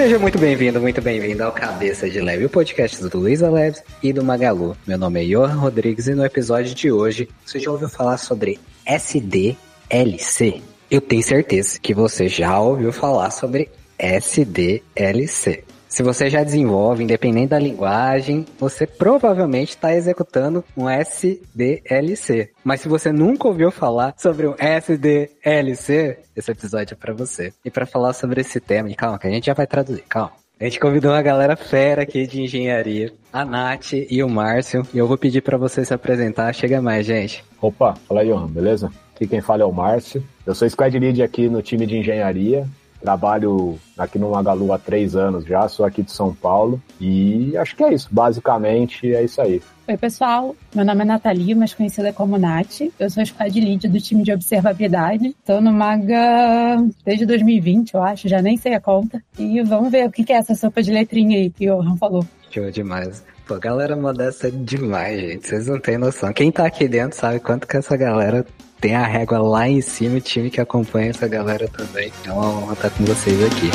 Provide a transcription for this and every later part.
Seja muito bem-vindo ao Cabeça de Lab, o podcast do Luiza Labs e do Magalu. Meu nome é Johan Rodrigues e no episódio de hoje você já ouviu falar sobre SDLC? Eu tenho certeza que você já ouviu falar sobre SDLC. Se você já desenvolve, independente da linguagem, você provavelmente está executando um SDLC. Mas se você nunca ouviu falar sobre um SDLC, esse episódio é para você. E para falar sobre esse tema, calma que a gente já vai traduzir, calma. A gente convidou uma galera fera aqui de engenharia, a Nath e o Márcio, e eu vou pedir para você se apresentar. Chega mais, gente. Opa, fala aí, Johan, beleza? Aqui quem fala é o Márcio. Eu sou Squad Lead aqui no time de engenharia. Trabalho aqui no Magalu há 3 anos já, sou aqui de São Paulo e acho que é isso, basicamente é isso aí. Oi pessoal, meu nome é Nathalie, mais conhecida como Nath, eu sou Squad Lead do time de observabilidade, estou no Maga desde 2020 eu acho, já nem sei a conta, e vamos ver o que é essa sopa de letrinha aí que o Johan falou. Show demais. Pô, galera modesta demais, gente, vocês não têm noção. Quem tá aqui dentro sabe quanto que essa galera tem a régua lá em cima, o time que acompanha essa galera também. É uma honra estar com vocês aqui.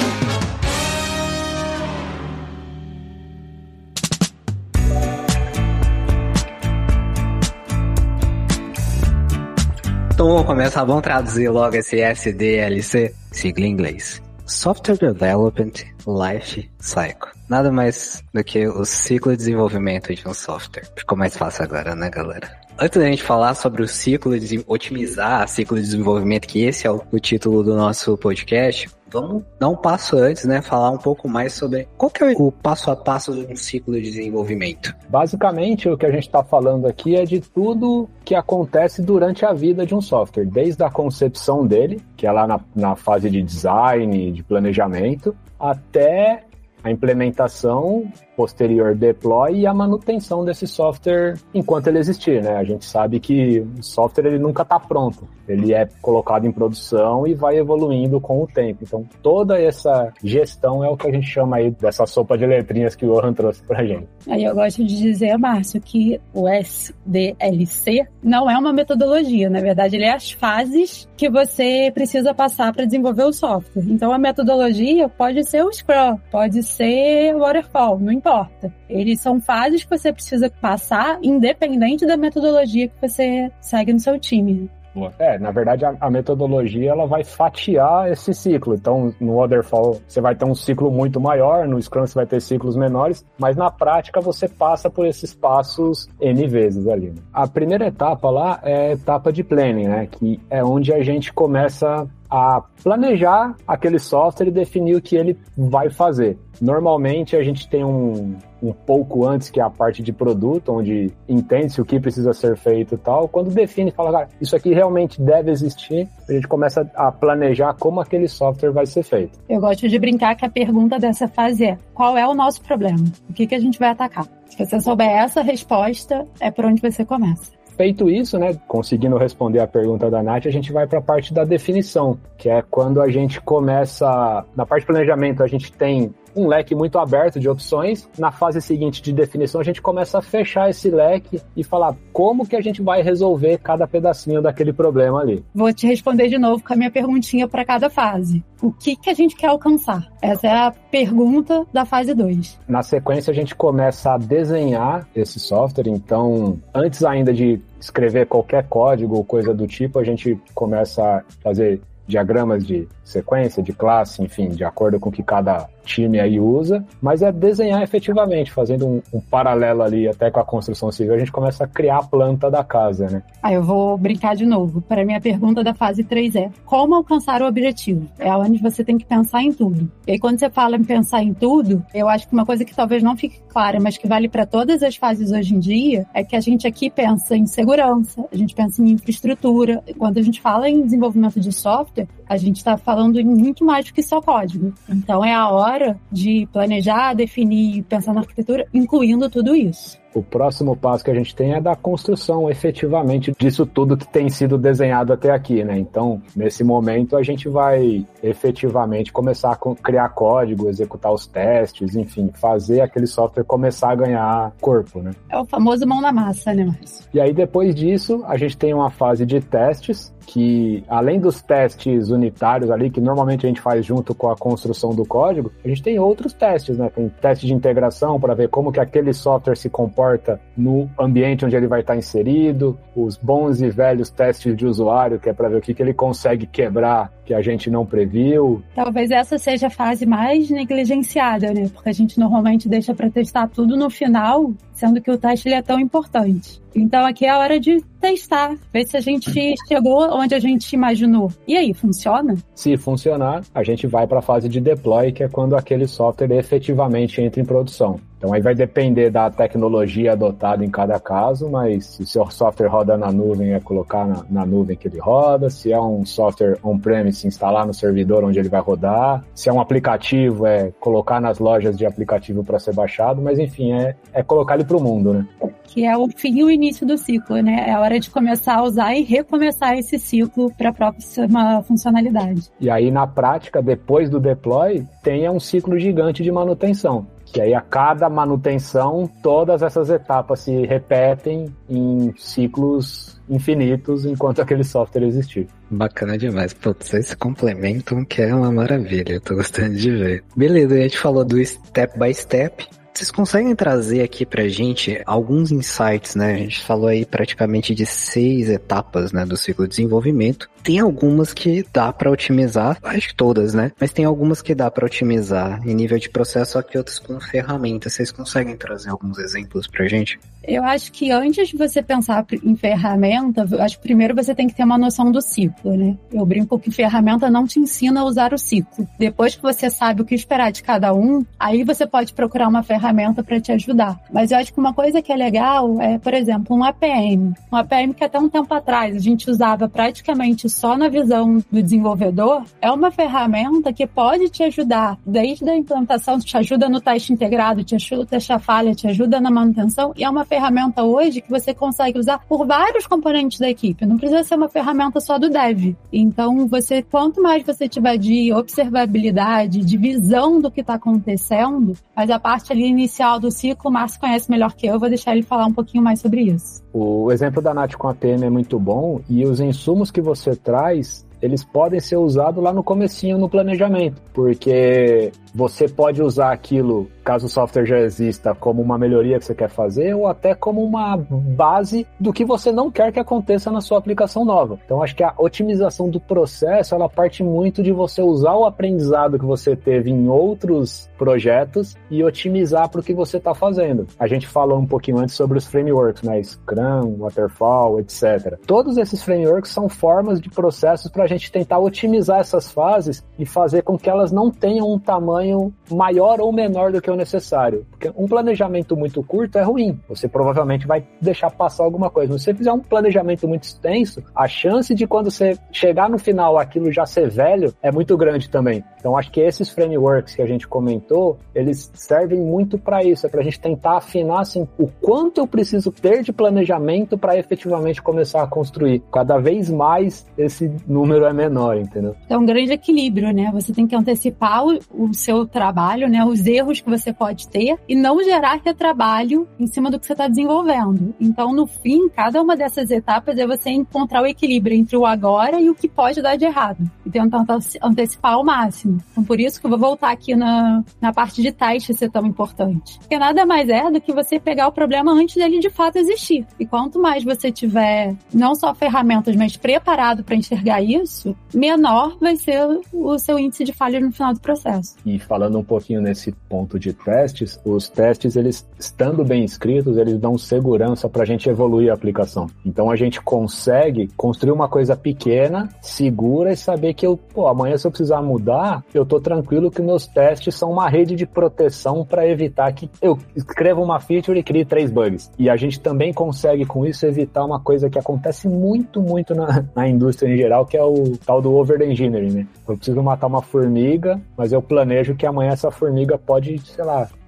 Então vamos começar, vamos traduzir logo esse SDLC, sigla em inglês. Software Development Life Cycle. Nada mais do que o ciclo de desenvolvimento de um software. Ficou mais fácil agora, né, galera? Antes da gente falar sobre o ciclo de otimizar o ciclo de desenvolvimento, que esse é o título do nosso podcast, vamos dar um passo antes, né? Falar um pouco mais sobre qual que é o passo a passo de um ciclo de desenvolvimento. Basicamente, o que a gente está falando aqui é de tudo que acontece durante a vida de um software, desde a concepção dele, que é lá na fase de design, de planejamento, até a implementação, posterior deploy e a manutenção desse software enquanto ele existir, né? A gente sabe que o software ele nunca está pronto. Ele é colocado em produção e vai evoluindo com o tempo. Então, toda essa gestão é o que a gente chama aí dessa sopa de letrinhas que o Johan trouxe pra gente. Aí eu gosto de dizer, Márcio, que o SDLC não é uma metodologia. Na verdade, ele é as fases que você precisa passar para desenvolver o software. Então, a metodologia pode ser o Scrum, pode ser o Waterfall, não importa. Eles são fases que você precisa passar, independente da metodologia que você segue no seu time. Na verdade, a metodologia ela vai fatiar esse ciclo. Então, no Waterfall, você vai ter um ciclo muito maior, no Scrum você vai ter ciclos menores, mas na prática você passa por esses passos N vezes ali. Né? A primeira etapa lá é a etapa de planning, né? Que é onde a gente começa a planejar aquele software e definir o que ele vai fazer. Normalmente a gente tem um pouco antes, que é a parte de produto, onde entende-se o que precisa ser feito e tal. Quando define, fala, cara, isso aqui realmente deve existir, a gente começa a planejar como aquele software vai ser feito. Eu gosto de brincar que a pergunta dessa fase é, qual é o nosso problema? O que a gente vai atacar? Se você souber essa resposta, é por onde você começa. Feito isso, né, conseguindo responder a pergunta da Nath, a gente vai para a parte da definição, que é quando a gente começa, na parte de planejamento a gente tem um leque muito aberto de opções, na fase seguinte de definição a gente começa a fechar esse leque e falar como que a gente vai resolver cada pedacinho daquele problema ali. Vou te responder de novo com a minha perguntinha para cada fase. O que a gente quer alcançar? Essa é a pergunta da fase 2. Na sequência a gente começa a desenhar esse software, então antes ainda de escrever qualquer código ou coisa do tipo, a gente começa a fazer diagramas de sequência, de classe, enfim, de acordo com o que cada time aí usa, mas é desenhar efetivamente, fazendo um paralelo ali até com a construção civil, a gente começa a criar a planta da casa, né? Eu vou brincar de novo. Para a minha pergunta da fase 3 é, como alcançar o objetivo? É onde você tem que pensar em tudo. E aí quando você fala em pensar em tudo, eu acho que uma coisa que talvez não fique clara, mas que vale para todas as fases hoje em dia, é que a gente aqui pensa em segurança, a gente pensa em infraestrutura. Quando a gente fala em desenvolvimento de software, a gente está falando em muito mais do que só código. Então é a hora de planejar, definir, pensar na arquitetura, incluindo tudo isso. O próximo passo que a gente tem é da construção, efetivamente, disso tudo que tem sido desenhado até aqui, né? Então, nesse momento, a gente vai efetivamente começar a criar código, executar os testes, enfim, fazer aquele software começar a ganhar corpo, né? É o famoso mão na massa, né, Márcio? E aí, depois disso, a gente tem uma fase de testes, que além dos testes unitários ali, que normalmente a gente faz junto com a construção do código, a gente tem outros testes, né? Tem teste de integração para ver como que aquele software se comporta no ambiente onde ele vai estar inserido, os bons e velhos testes de usuário, que é para ver o que ele consegue quebrar que a gente não previu. Talvez essa seja a fase mais negligenciada, né? Porque a gente normalmente deixa para testar tudo no final, sendo que o teste ele é tão importante. Então aqui é a hora de testar, ver se a gente chegou onde a gente imaginou. E aí, funciona? Se funcionar, a gente vai para a fase de deploy, que é quando aquele software efetivamente entra em produção. Então aí vai depender da tecnologia adotada em cada caso, mas se o seu software roda na nuvem, é colocar na nuvem que ele roda. Se é um software on-premise, instalar no servidor onde ele vai rodar. Se é um aplicativo, é colocar nas lojas de aplicativo para ser baixado. Mas enfim, é colocar ele para o mundo, né? Que é o fim e o início do ciclo, né? É a hora de começar a usar e recomeçar esse ciclo para a próxima funcionalidade. E aí, na prática, depois do deploy, tem um ciclo gigante de manutenção. Que aí, a cada manutenção, todas essas etapas se repetem em ciclos infinitos enquanto aquele software existir. Bacana demais. Putz, vocês se complementam, que é uma maravilha. Eu tô gostando de ver. Beleza, a gente falou do step by step. Vocês conseguem trazer aqui pra gente alguns insights, né? A gente falou aí praticamente de 6 etapas, né, do ciclo de desenvolvimento. Tem algumas que dá pra otimizar, acho que todas, né? Mas tem algumas que dá pra otimizar em nível de processo, só que outras com ferramentas. Vocês conseguem trazer alguns exemplos pra gente? Eu acho que antes de você pensar em ferramenta, eu acho que primeiro você tem que ter uma noção do ciclo, né? Eu brinco que ferramenta não te ensina a usar o ciclo. Depois que você sabe o que esperar de cada um, aí você pode procurar uma ferramenta para te ajudar. Mas eu acho que uma coisa que é legal é, por exemplo, um APM. Um APM que até um tempo atrás a gente usava praticamente só na visão do desenvolvedor, é uma ferramenta que pode te ajudar desde a implantação, te ajuda no teste integrado, te ajuda a testar falha, te ajuda na manutenção, e é uma ferramenta hoje que você consegue usar por vários componentes da equipe. Não precisa ser uma ferramenta só do dev. Então, quanto mais você tiver de observabilidade, de visão do que está acontecendo, mas a parte ali inicial do ciclo, o Márcio conhece melhor que eu, vou deixar ele falar um pouquinho mais sobre isso. O exemplo da Nath com a APM é muito bom, e os insumos que você traz, eles podem ser usados lá no comecinho no planejamento, porque você pode usar aquilo, caso o software já exista, como uma melhoria que você quer fazer, ou até como uma base do que você não quer que aconteça na sua aplicação nova. Então, acho que a otimização do processo, ela parte muito de você usar o aprendizado que você teve em outros projetos e otimizar para o que você está fazendo. A gente falou um pouquinho antes sobre os frameworks, né? Scrum, Waterfall, etc. Todos esses frameworks são formas de processos para a gente tentar otimizar essas fases e fazer com que elas não tenham um tamanho maior ou menor do que o necessário. Porque um planejamento muito curto é ruim. Você provavelmente vai deixar passar alguma coisa. Mas se você fizer um planejamento muito extenso, a chance de quando você chegar no final aquilo já ser velho é muito grande também. Então acho que esses frameworks que a gente comentou, eles servem muito para isso. É para a gente tentar afinar assim, o quanto eu preciso ter de planejamento para efetivamente começar a construir. Cada vez mais esse número é menor, entendeu? É um grande equilíbrio, né? Você tem que antecipar o seu trabalho, né? Os erros que você pode ter e não gerar retrabalho em cima do que você está desenvolvendo. Então, no fim, cada uma dessas etapas é você encontrar o equilíbrio entre o agora e o que pode dar de errado. E tentar antecipar ao máximo. Então, por isso que eu vou voltar aqui na parte de teste ser tão importante. Porque nada mais é do que você pegar o problema antes dele de fato existir. E quanto mais você tiver, não só ferramentas, mas preparado para enxergar isso, menor vai ser o seu índice de falha no final do processo. E falando um pouquinho nesse ponto de testes, os testes, eles estando bem escritos, eles dão segurança para a gente evoluir a aplicação. Então a gente consegue construir uma coisa pequena, segura e saber que amanhã se eu precisar mudar, eu tô tranquilo que meus testes são uma rede de proteção para evitar que eu escreva uma feature e crie 3 bugs. E a gente também consegue com isso evitar uma coisa que acontece muito na indústria em geral, que é o tal do over-engineering, né? Eu preciso matar uma formiga, mas eu planejo que amanhã essa formiga pode, sei lá,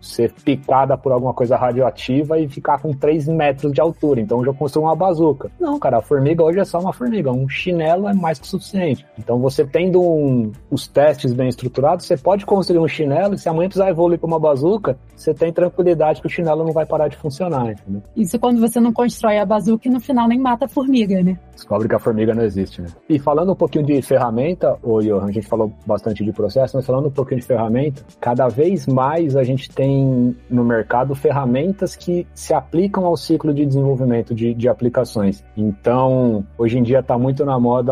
ser picada por alguma coisa radioativa e ficar com 3 metros de altura. Então eu já construo uma bazuca. Não, cara, a formiga hoje é só uma formiga. Um chinelo é mais que suficiente. Então você tendo os testes bem estruturados, você pode construir um chinelo e se amanhã precisar evoluir para uma bazuca, você tem tranquilidade que o chinelo não vai parar de funcionar, entendeu? Isso quando você não constrói a bazuca e no final nem mata a formiga, né? Descobre que a formiga não existe, né? E falando um pouquinho de ferramenta, Johan, a gente falou bastante de processo, mas falando um pouquinho de ferramenta, cada vez mais a gente tem no mercado ferramentas que se aplicam ao ciclo de desenvolvimento de aplicações. Então, hoje em dia está muito na moda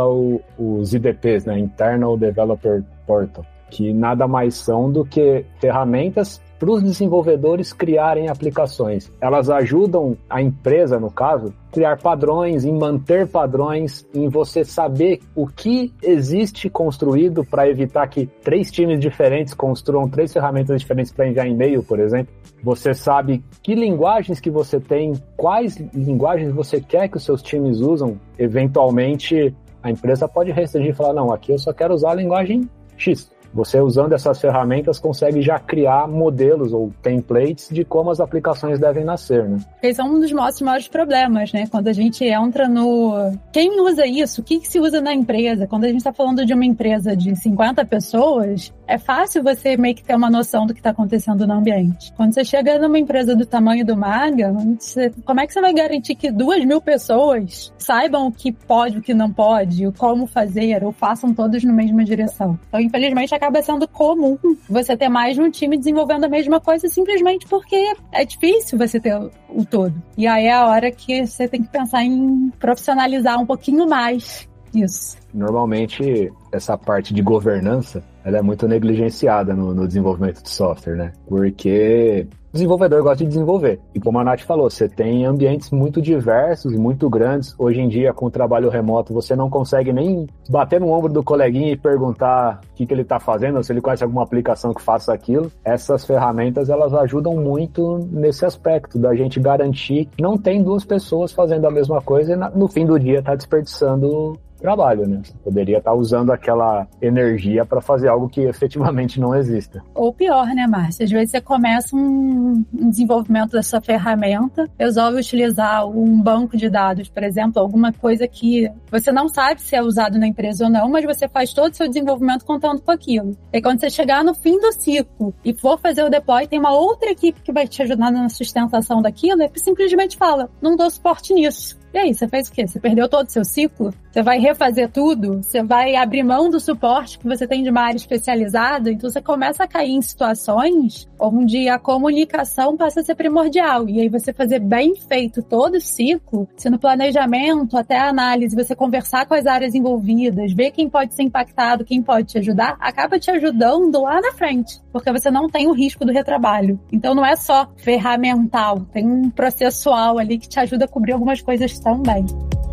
os IDPs, né? Internal Developer Portal, que nada mais são do que ferramentas para os desenvolvedores criarem aplicações. Elas ajudam a empresa, no caso, criar padrões, em manter padrões, em você saber o que existe construído para evitar que 3 times diferentes construam 3 ferramentas diferentes para enviar e-mail, por exemplo. Você sabe que linguagens que você tem, quais linguagens você quer que os seus times usam. Eventualmente, a empresa pode restringir e falar, não, aqui eu só quero usar a linguagem X. Você, usando essas ferramentas, consegue já criar modelos ou templates de como as aplicações devem nascer, né? Esse é um dos nossos maiores problemas, né? Quando a gente entra no... Quem usa isso? O que se usa na empresa? Quando a gente está falando de uma empresa de 50 pessoas, é fácil você meio que ter uma noção do que está acontecendo no ambiente. Quando você chega numa empresa do tamanho do Maga, como é que você vai garantir que 2.000 pessoas saibam o que pode, o que não pode, o como fazer, ou façam todos na mesma direção? Então, infelizmente, acaba sendo comum você ter mais de um time desenvolvendo a mesma coisa simplesmente porque é difícil você ter o todo. E aí é a hora que você tem que pensar em profissionalizar um pouquinho mais isso. Normalmente, essa parte de governança, ela é muito negligenciada no desenvolvimento de software, né? Porque o desenvolvedor gosta de desenvolver. E como a Nath falou, você tem ambientes muito diversos, muito grandes. Hoje em dia, com o trabalho remoto, você não consegue nem bater no ombro do coleguinha e perguntar o que ele está fazendo, ou se ele conhece alguma aplicação que faça aquilo. Essas ferramentas, elas ajudam muito nesse aspecto, da gente garantir que não tem 2 pessoas fazendo a mesma coisa e no fim do dia está desperdiçando trabalho, né? Você poderia estar usando aquela energia para fazer algo que efetivamente não exista. Ou pior, né, Márcia? Às vezes você começa um desenvolvimento dessa ferramenta, resolve utilizar um banco de dados, por exemplo, alguma coisa que você não sabe se é usado na empresa ou não, mas você faz todo o seu desenvolvimento contando com aquilo. E quando você chegar no fim do ciclo e for fazer o deploy, tem uma outra equipe que vai te ajudar na sustentação daquilo e simplesmente fala, não dou suporte nisso. E aí, você fez o quê? Você perdeu todo o seu ciclo? Você vai refazer tudo? Você vai abrir mão do suporte que você tem de uma área especializada? Então, você começa a cair em situações onde a comunicação passa a ser primordial. E aí, você fazer bem feito todo o ciclo, se no planejamento, até a análise, você conversar com as áreas envolvidas, ver quem pode ser impactado, quem pode te ajudar, acaba te ajudando lá na frente. Porque você não tem o risco do retrabalho. Então, não é só ferramental. Tem um processual ali que te ajuda a cobrir algumas coisas também.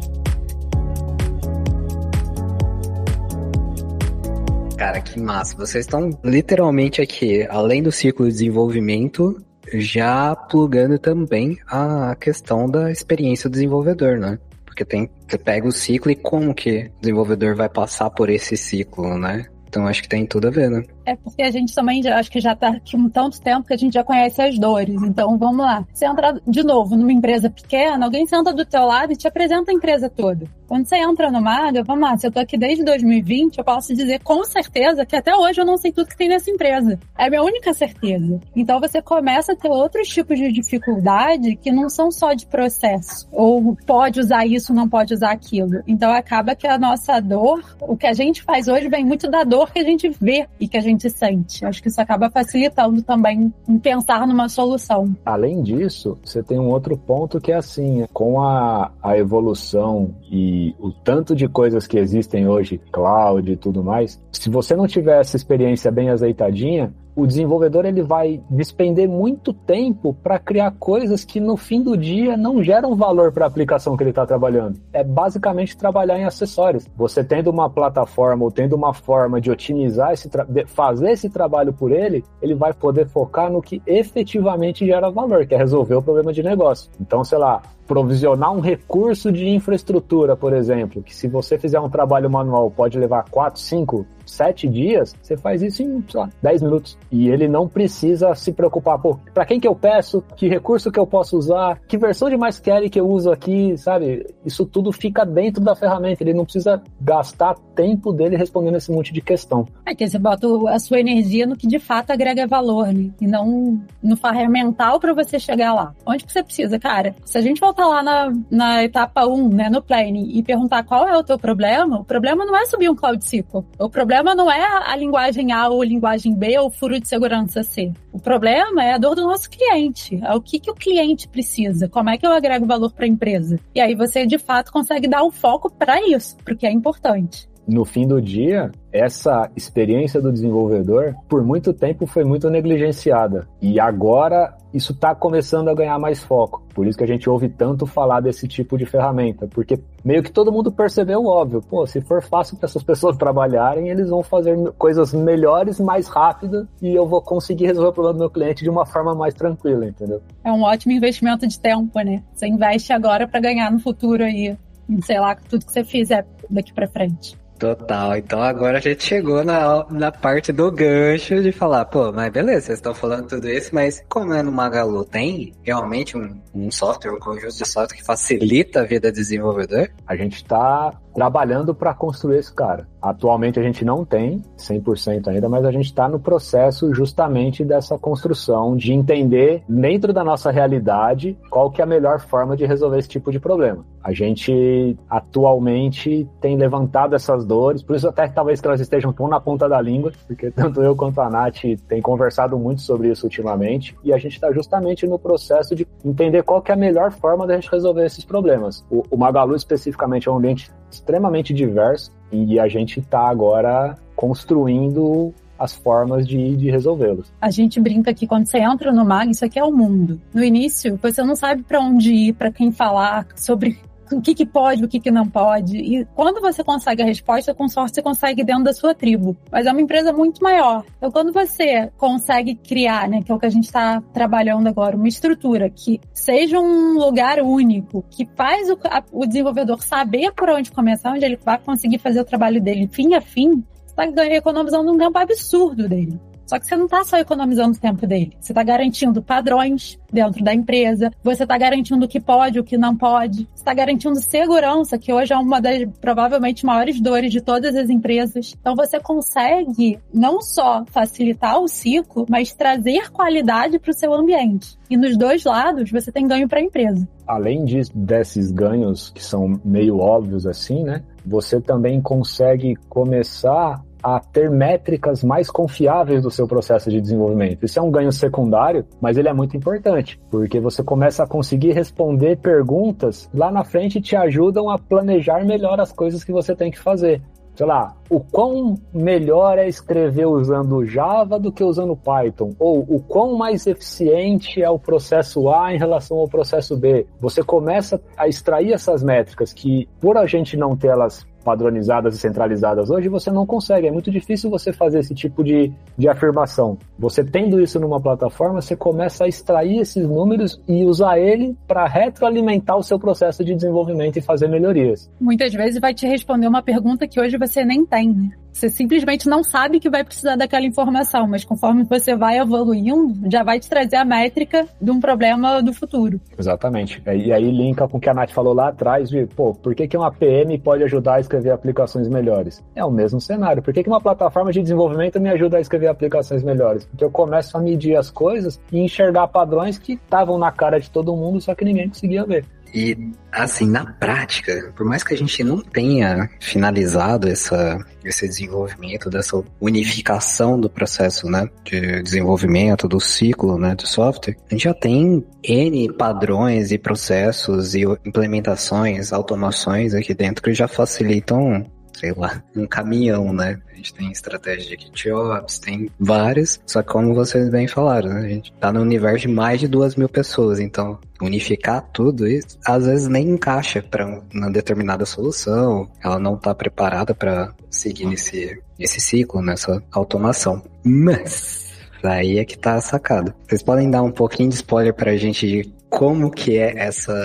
Cara, que massa. Vocês estão literalmente aqui, além do ciclo de desenvolvimento, já plugando também a questão da experiência do desenvolvedor, né? Porque você pega o ciclo e como que o desenvolvedor vai passar por esse ciclo, né? Então acho que tem tudo a ver, né? É porque a gente também, acho que já tá aqui um tanto tempo que a gente já conhece as dores. Então, vamos lá. Você entra de novo numa empresa pequena, alguém senta do teu lado e te apresenta a empresa toda. Quando você entra no Maga, vamos lá, se eu tô aqui desde 2020, eu posso dizer com certeza que até hoje eu não sei tudo que tem nessa empresa. É a minha única certeza. Então, você começa a ter outros tipos de dificuldade que não são só de processo. Ou pode usar isso, não pode usar aquilo. Então, acaba que a nossa dor, o que a gente faz hoje vem muito da dor que a gente vê e que a gente sente. Acho que isso acaba facilitando também em pensar numa solução. Além disso, você tem um outro ponto que é assim, com a evolução e o tanto de coisas que existem hoje, cloud e tudo mais, se você não tiver essa experiência bem azeitadinha, o desenvolvedor ele vai despender muito tempo para criar coisas que no fim do dia não geram valor para a aplicação que ele está trabalhando. É basicamente trabalhar em acessórios. Você tendo uma plataforma ou tendo uma forma de otimizar fazer esse trabalho por ele, ele vai poder focar no que efetivamente gera valor, que é resolver o problema de negócio. Então, sei lá, provisionar um recurso de infraestrutura, por exemplo, que se você fizer um trabalho manual pode levar 4, 5, 7 dias, você faz isso em, sei lá, 10 minutos. E ele não precisa se preocupar, pô, pra quem que eu peço, que recurso que eu posso usar, que versão de MySQL que eu uso aqui, sabe? Isso tudo fica dentro da ferramenta, ele não precisa gastar tempo dele respondendo esse monte de questão. É que você bota a sua energia no que de fato agrega valor, né? E não no ferramental para você chegar lá. Onde que você precisa, cara? Se a gente voltar lá na etapa 1, né, no planning, e perguntar qual é o teu problema, o problema não é subir um Cloud SQL. O problema não é a linguagem A ou a linguagem B ou o furo de segurança C. O problema é a dor do nosso cliente. É o que o cliente precisa. Como é que eu agrego valor para a empresa? E aí você, de fato, consegue dar o foco para isso, porque é importante. No fim do dia, essa experiência do desenvolvedor, por muito tempo, foi muito negligenciada. E agora, isso está começando a ganhar mais foco. Por isso que a gente ouve tanto falar desse tipo de ferramenta. Porque meio que todo mundo percebeu o óbvio. Pô, se for fácil para essas pessoas trabalharem, eles vão fazer coisas melhores, mais rápidas, e eu vou conseguir resolver o problema do meu cliente de uma forma mais tranquila, entendeu? É um ótimo investimento de tempo, né? Você investe agora para ganhar no futuro aí, em, sei lá, tudo que você fizer daqui para frente. Total, então agora a gente chegou na parte do gancho de falar, pô, mas beleza, vocês estão falando tudo isso, mas como é no Magalu, tem realmente um software, um conjunto de software que facilita a vida do desenvolvedor? A gente está trabalhando para construir esse cara. Atualmente a gente não tem 100% ainda, mas a gente está no processo justamente dessa construção, de entender dentro da nossa realidade qual que é a melhor forma de resolver esse tipo de problema. A gente atualmente tem levantado essas dores, por isso até que talvez que elas estejam tão na ponta da língua, porque tanto eu quanto a Nath tem conversado muito sobre isso ultimamente, e a gente está justamente no processo de entender qual que é a melhor forma de a gente resolver esses problemas. O Magalu especificamente é um ambiente extremamente diverso e a gente está agora construindo as formas de resolvê-los. A gente brinca que quando você entra no Mag, isso aqui é o mundo. No início, você não sabe para onde ir, para quem falar, sobre o que pode, o que não pode. E quando você consegue a resposta, com sorte você consegue dentro da sua tribo. Mas é uma empresa muito maior. Então, quando você consegue criar, né, que é o que a gente está trabalhando agora, uma estrutura que seja um lugar único, que faz o desenvolvedor saber por onde começar, onde ele vai conseguir fazer o trabalho dele fim a fim, você está economizando um tempo absurdo dele. Só que você não está só economizando o tempo dele. Você está garantindo padrões dentro da empresa. Você está garantindo o que pode, o que não pode. Você está garantindo segurança, que hoje é uma das, provavelmente, maiores dores de todas as empresas. Então, você consegue não só facilitar o ciclo, mas trazer qualidade para o seu ambiente. E nos dois lados, você tem ganho para a empresa. Além desses ganhos que são meio óbvios assim, né? Você também consegue começar a ter métricas mais confiáveis do seu processo de desenvolvimento. Isso é um ganho secundário, mas ele é muito importante, porque você começa a conseguir responder perguntas lá na frente e te ajudam a planejar melhor as coisas que você tem que fazer. Sei lá, o quão melhor é escrever usando Java do que usando Python? Ou o quão mais eficiente é o processo A em relação ao processo B? Você começa a extrair essas métricas que, por a gente não ter elas padronizadas e centralizadas hoje, você não consegue. É muito difícil você fazer esse tipo de afirmação. Você tendo isso numa plataforma, você começa a extrair esses números e usar ele para retroalimentar o seu processo de desenvolvimento e fazer melhorias. Muitas vezes vai te responder uma pergunta que hoje você nem tem, né? Você simplesmente não sabe que vai precisar daquela informação, mas conforme você vai evoluindo, já vai te trazer a métrica de um problema do futuro. Exatamente. E aí linka com o que a Nath falou lá atrás de, por que uma PM pode ajudar a escrever aplicações melhores? É o mesmo cenário. Por que uma plataforma de desenvolvimento me ajuda a escrever aplicações melhores? Porque eu começo a medir as coisas e enxergar padrões que estavam na cara de todo mundo, só que ninguém conseguia ver. E, assim, na prática, por mais que a gente não tenha finalizado esse desenvolvimento, dessa unificação do processo, né, de desenvolvimento, do ciclo, né, do software, a gente já tem N padrões e processos e implementações, automações aqui dentro que já facilitam, sei lá, um caminhão, né? A gente tem estratégia de GitOps, tem várias, só que como vocês bem falaram, né? A gente tá no universo de mais de 2.000 pessoas, então unificar tudo isso, às vezes nem encaixa para uma determinada solução, ela não tá preparada para seguir nesse ciclo, nessa automação. Mas aí é que tá a sacada. Vocês podem dar um pouquinho de spoiler pra gente de como que é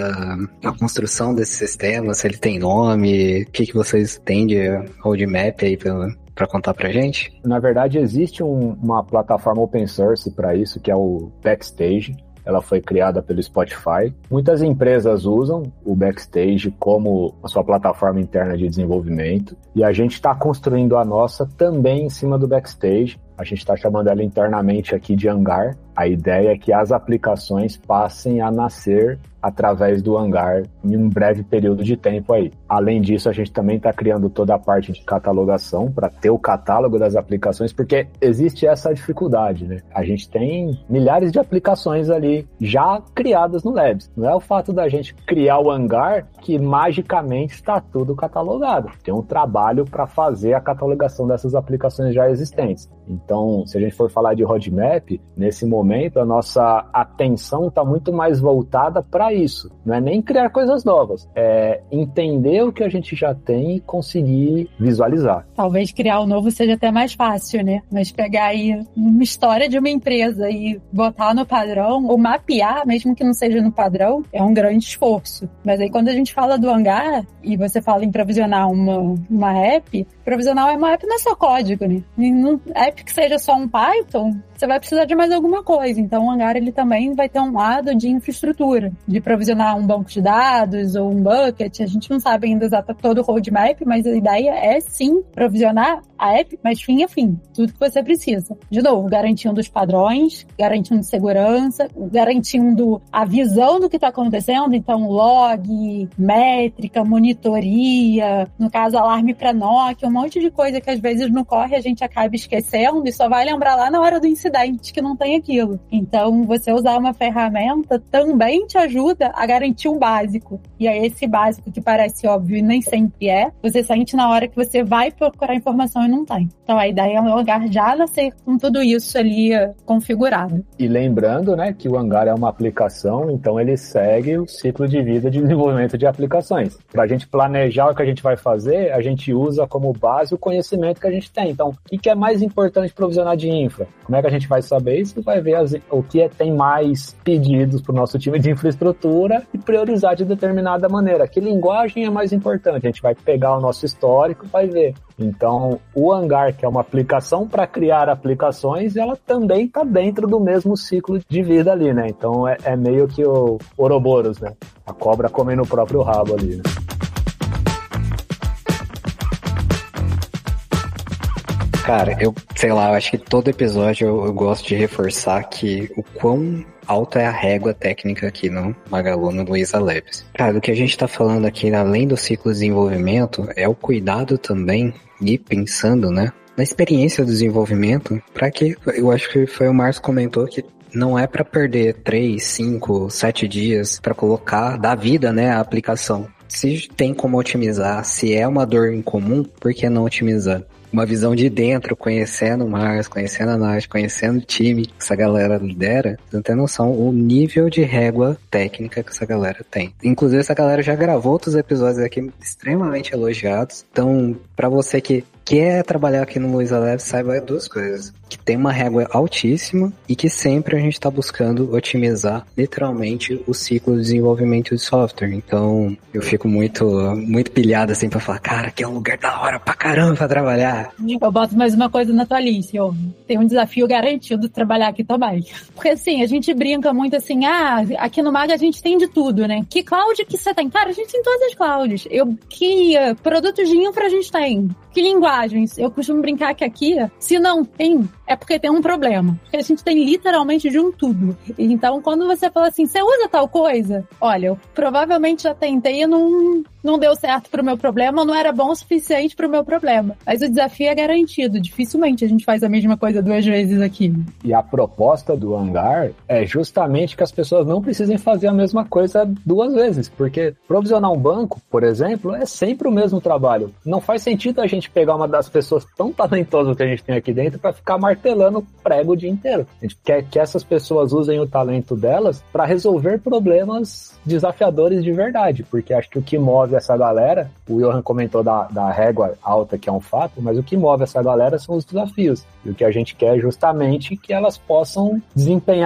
a construção desse sistema, se ele tem nome, o que vocês têm de roadmap aí para contar pra gente? Na verdade, existe uma plataforma open source para isso, que é o Backstage. Ela foi criada pelo Spotify. Muitas empresas usam o Backstage como a sua plataforma interna de desenvolvimento. E a gente está construindo a nossa também em cima do Backstage. A gente está chamando ela internamente aqui de Hangar. A ideia é que as aplicações passem a nascer através do Hangar em um breve período de tempo aí. Além disso, a gente também está criando toda a parte de catalogação para ter o catálogo das aplicações, porque existe essa dificuldade, né? A gente tem milhares de aplicações ali já criadas no Labs. Não é o fato da gente criar o Hangar que magicamente está tudo catalogado. Tem um trabalho para fazer a catalogação dessas aplicações já existentes. Então, se a gente for falar de roadmap, nesse momento a nossa atenção está muito mais voltada para isso. Não é nem criar coisas novas, é entender o que a gente já tem e conseguir visualizar. Talvez criar o novo seja até mais fácil, né? Mas pegar aí uma história de uma empresa e botar no padrão, ou mapear, mesmo que não seja no padrão, é um grande esforço. Mas aí quando a gente fala do Hangar e você fala em provisionar uma app, provisionar uma app não é só código, né? App que seja só um Python, você vai precisar de mais alguma coisa. Então o Hangar ele também vai ter um lado de infraestrutura, de provisionar um banco de dados ou um bucket. A gente não sabe ainda exatamente todo o roadmap, mas a ideia é sim provisionar a app, mas fim a fim, tudo que você precisa. De novo, garantindo os padrões, garantindo segurança, garantindo a visão do que está acontecendo, então log, métrica, monitoria, no caso alarme para NOC, um monte de coisa que às vezes no corre a gente acaba esquecendo e só vai lembrar lá na hora do incidente que não tem aquilo. Então você usar uma ferramenta também te ajuda a garantir o básico. E aí esse básico que parece óbvio e nem sempre é, você sente na hora que você vai procurar informação e não tem. Então a ideia é o Hangar já nascer com tudo isso ali configurado. E lembrando, né, que o Hangar é uma aplicação, então ele segue o ciclo de vida de desenvolvimento de aplicações. Para a gente planejar o que a gente vai fazer, a gente usa como base o conhecimento que a gente tem. Então, o que é mais importante provisionar de infra? Como é que a gente vai saber isso? Vai ver o que tem mais pedidos para o nosso time de infraestrutura e priorizar de determinada maneira. Que linguagem é mais importante? A gente vai pegar o nosso histórico e vai ver. Então, o Hangar, que é uma aplicação para criar aplicações, ela também está dentro do mesmo ciclo de vida ali, né? Então, é meio que o Ouroboros, né? A cobra comendo o próprio rabo ali, né? Cara, eu acho que todo episódio eu gosto de reforçar que o quão alta é a régua técnica aqui no Magalu, no Luiza Labs. Cara, o que a gente tá falando aqui, além do ciclo de desenvolvimento, é o cuidado também, e pensando, né, na experiência do desenvolvimento, para que, eu acho que foi o Márcio comentou que não é para perder 3, 5, 7 dias para colocar, dar vida, né, à aplicação. Se tem como otimizar, se é uma dor em comum, por que não otimizar? Uma visão de dentro, conhecendo o Márcio, conhecendo a Nath, conhecendo o time que essa galera lidera, você não tem noção o nível de régua técnica que essa galera tem. Inclusive, essa galera já gravou outros episódios aqui extremamente elogiados. Então, pra você que quer trabalhar aqui no Luiza Labs, saiba duas coisas. Que tem uma régua altíssima e que sempre a gente está buscando otimizar literalmente o ciclo de desenvolvimento de software. Então, eu fico muito pilhado assim pra falar, cara, aqui é um lugar da hora pra caramba pra trabalhar. Eu boto mais uma coisa na tua lista, ó. Tem um desafio garantido de trabalhar aqui também. Porque assim, a gente brinca muito assim, aqui no Maga a gente tem de tudo, né? Que cloud que você tem? Cara, a gente tem todas as clouds. Que produtos de infra a gente tem. Que linguagens? Eu costumo brincar que aqui, se não tem, é porque tem um problema. Porque a gente tem literalmente de um tudo. Então, quando você fala assim, você usa tal coisa? Olha, eu provavelmente já tentei e não deu certo pro meu problema, não era bom o suficiente pro meu problema. Mas o desafio é garantido. Dificilmente a gente faz a mesma coisa 2 vezes aqui. E a proposta do Hangar é justamente que as pessoas não precisem fazer a mesma coisa 2 vezes. Porque provisionar um banco, por exemplo, é sempre o mesmo trabalho. Não faz sentido a gente pegar uma das pessoas tão talentosas que a gente tem aqui dentro para ficar martelando prego o dia inteiro. A gente quer que essas pessoas usem o talento delas para resolver problemas desafiadores de verdade, porque acho que o que move essa galera, o Johan comentou da régua alta, que é um fato, mas o que move essa galera são os desafios. E o que a gente quer é justamente que elas possam desempenhar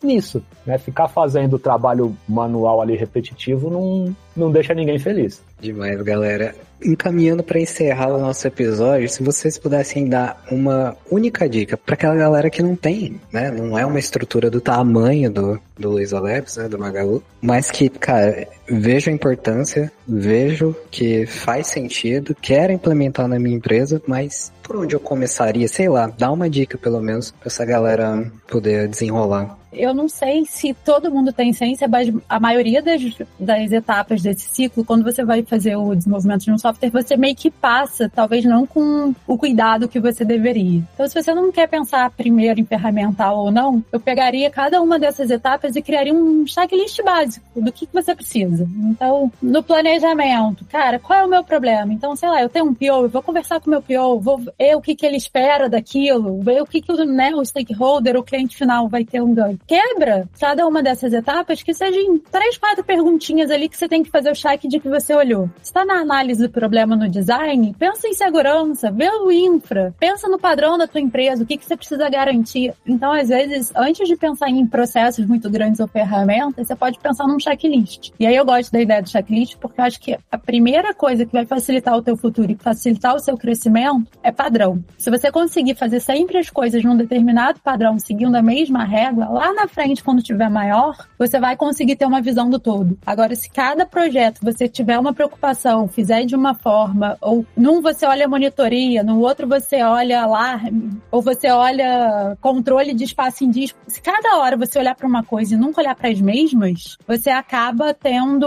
nisso, né? Ficar fazendo o trabalho manual ali repetitivo não deixa ninguém feliz. Demais, galera. Encaminhando para encerrar o nosso episódio, se vocês pudessem dar uma única dica para aquela galera que não tem, né? Não é uma estrutura do tamanho do Luiza Labs, né? Do Magalu, mas que, cara, vejo a importância, vejo que faz sentido, quero implementar na minha empresa, mas por onde eu começaria? Sei lá, dá uma dica pelo menos para essa galera poder desenrolar. Eu não sei se todo mundo tem ciência, mas a maioria das etapas desse ciclo, quando você vai fazer o desenvolvimento de um software, você meio que passa, talvez não com o cuidado que você deveria. Então, se você não quer pensar primeiro em ferramental ou não, eu pegaria cada uma dessas etapas e criaria um checklist básico do que você precisa. Então, no planejamento, cara, qual é o meu problema? Então, sei lá, eu tenho um PO, eu vou conversar com o meu PO, vou ver o que ele espera daquilo, ver o que o stakeholder, o cliente final vai ter um ganho. Quebra cada uma dessas etapas que sejam 3, 4 perguntinhas ali que você tem que fazer o check de que você olhou. Se está na análise do problema no design, pensa em segurança, vê o infra, pensa no padrão da tua empresa, o que você precisa garantir. Então, às vezes, antes de pensar em processos muito grandes ou ferramentas, você pode pensar num checklist. E aí eu gosto da ideia do checklist porque eu acho que a primeira coisa que vai facilitar o teu futuro e facilitar o seu crescimento é padrão. Se você conseguir fazer sempre as coisas num determinado padrão, seguindo a mesma régua, lá na frente, quando tiver maior, você vai conseguir ter uma visão do todo. Agora, se cada projeto você tiver uma preocupação, fizer de uma forma, ou num você olha monitoria, no outro você olha alarme, ou você olha controle de espaço em disco, se cada hora você olhar para uma coisa e nunca olhar para as mesmas, você acaba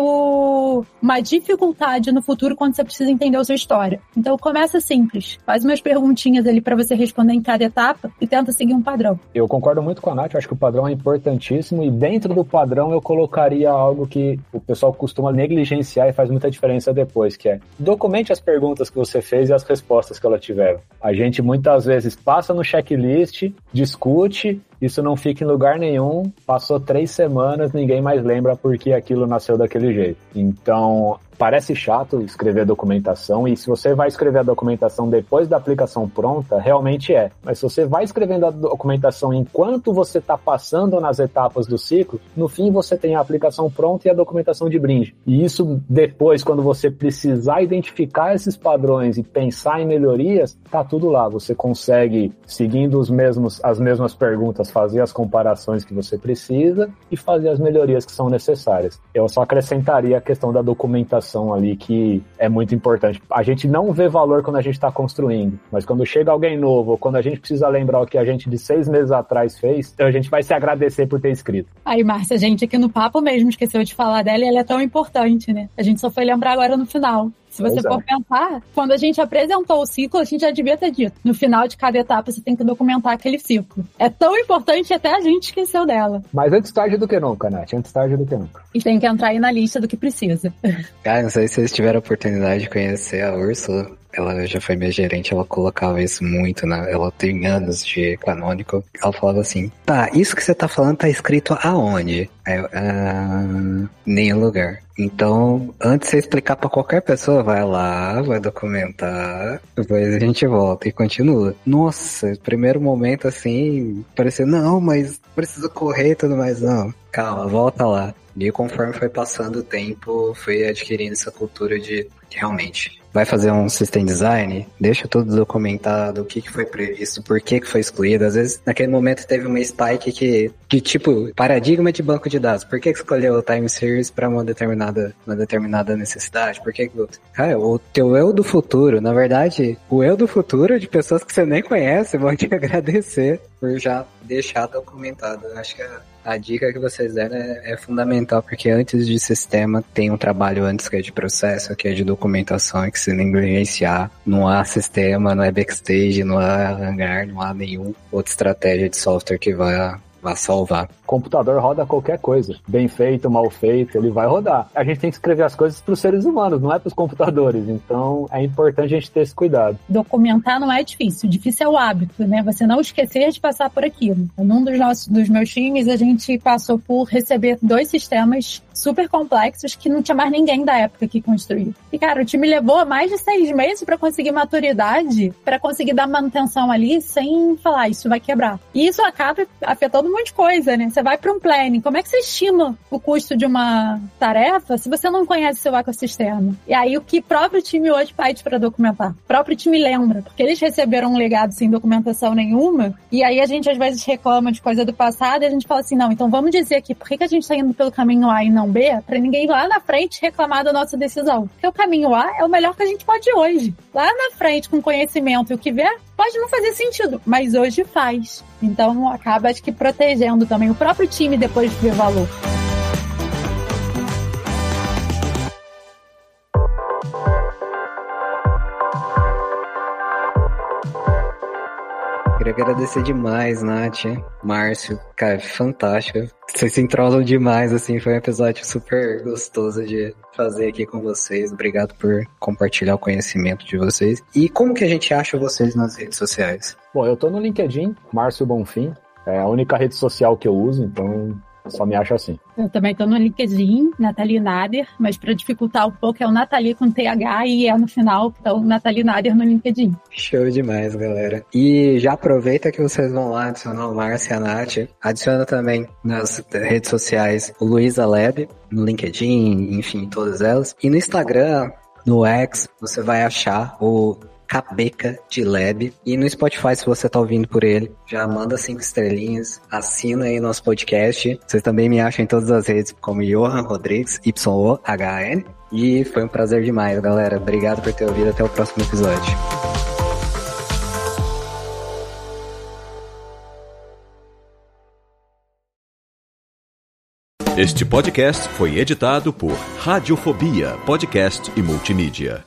tendo uma dificuldade no futuro quando você precisa entender a sua história. Então, começa simples. Faz umas perguntinhas ali para você responder em cada etapa e tenta seguir um padrão. Eu concordo muito com a Nath, eu acho que o padrão é importantíssimo e dentro do padrão eu colocaria algo que o pessoal costuma negligenciar e faz muita diferença depois, que é documente as perguntas que você fez e as respostas que ela tiveram. A gente muitas vezes passa no checklist, discute, isso não fica em lugar nenhum, passou 3 semanas, ninguém mais lembra porque aquilo nasceu daquele jeito. Então, parece chato escrever documentação, e se você vai escrever a documentação depois da aplicação pronta, realmente é. Mas se você vai escrevendo a documentação enquanto você está passando nas etapas do ciclo, no fim você tem a aplicação pronta e a documentação de brinde. E isso depois, quando você precisar identificar esses padrões e pensar em melhorias, tá tudo lá. Você consegue, seguindo as mesmas perguntas, fazer as comparações que você precisa e fazer as melhorias que são necessárias. Eu só acrescentaria a questão da documentação ali, que é muito importante. A gente não vê valor quando a gente está construindo, mas quando chega alguém novo, ou quando a gente precisa lembrar o que a gente de 6 meses atrás fez, a gente vai se agradecer por ter escrito. Aí, Márcia, a gente aqui no papo mesmo esqueceu de falar dela e ela é tão importante, né? A gente só foi lembrar agora no final. Se você for pensar, quando a gente apresentou o ciclo, a gente já devia ter dito. No final de cada etapa, você tem que documentar aquele ciclo. É tão importante, até a gente esqueceu dela. Mas antes tarde do que nunca, Nath. Antes tarde do que nunca. E tem que entrar aí na lista do que precisa. Cara, não sei se vocês tiveram a oportunidade de conhecer a Úrsula. Ela já foi minha gerente, ela colocava isso muito, né? Ela tem anos de canônico. Ela falava assim, tá, isso que você tá falando tá escrito aonde? Aí eu, nenhum lugar. Então, antes de você explicar pra qualquer pessoa, vai lá, vai documentar, depois a gente volta e continua. Nossa, primeiro momento assim, parecia, não, mas precisa correr e tudo mais. Não, calma, volta lá. E conforme foi passando o tempo, fui adquirindo essa cultura de realmente, vai fazer um system design, deixa tudo documentado, o que foi previsto, por que foi excluído. Às vezes, naquele momento teve uma spike que tipo, paradigma de banco de dados. Por que escolheu o time series para uma determinada necessidade? Por que cara, o teu eu do futuro, na verdade, o eu do futuro de pessoas que você nem conhece vão te agradecer por já deixar documentado. Acho que a dica que vocês deram é fundamental, porque antes de sistema tem um trabalho antes que é de processo, que é de documentação, e que se negligenciar, não há sistema, não é backstage, não há hangar, não há nenhuma outra estratégia de software que vai salvar. O computador roda qualquer coisa. Bem feito, mal feito, ele vai rodar. A gente tem que escrever as coisas para os seres humanos, não é para os computadores. Então, é importante a gente ter esse cuidado. Documentar não é difícil. Difícil é o hábito, né? Você não esquecer de passar por aquilo. Num dos meus times, a gente passou por receber 2 sistemas super complexos que não tinha mais ninguém da época que construiu. E, cara, o time levou mais de 6 meses para conseguir maturidade, para conseguir dar manutenção ali sem falar, isso vai quebrar. E isso acaba afetando um monte de coisa, né? Você vai para um planning. Como é que você estima o custo de uma tarefa se você não conhece seu ecossistema? E aí o que o próprio time hoje pede para documentar? O próprio time lembra, porque eles receberam um legado sem documentação nenhuma, e aí a gente às vezes reclama de coisa do passado e a gente fala assim, não, então vamos dizer aqui, por que a gente está indo pelo caminho A e não B? Para ninguém lá na frente reclamar da nossa decisão. Porque o caminho A é o melhor que a gente pode hoje. Lá na frente, com conhecimento e o que vier, pode não fazer sentido, mas hoje faz. Então acaba, acho que, protegendo também o próprio time depois de ver valor. Queria agradecer demais, Nath, Márcio, cara, fantástico. Vocês se entrolam demais, assim, foi um episódio super gostoso de fazer aqui com vocês. Obrigado por compartilhar o conhecimento de vocês. E como que a gente acha vocês nas redes sociais? Bom, eu tô no LinkedIn, Márcio Bonfim, é a única rede social que eu uso, então só me acha assim. Eu também tô no LinkedIn, Nathalie Nader, mas para dificultar um pouco é o Nathalie com TH e E no final, então Nathalie Nader no LinkedIn. Show demais, galera. E já aproveita que vocês vão lá adicionar o Márcio e a Nath. Adiciona também nas redes sociais o Luiza Lab, no LinkedIn, enfim, todas elas. E no Instagram, no X, você vai achar o Cabeca de Lab. E no Spotify, se você tá ouvindo por ele, já manda 5 estrelinhas, assina aí nosso podcast. Vocês também me acham em todas as redes como Johan Rodrigues, YOHN. E foi um prazer demais, galera. Obrigado por ter ouvido. Até o próximo episódio. Este podcast foi editado por Radiofobia, podcast e multimídia.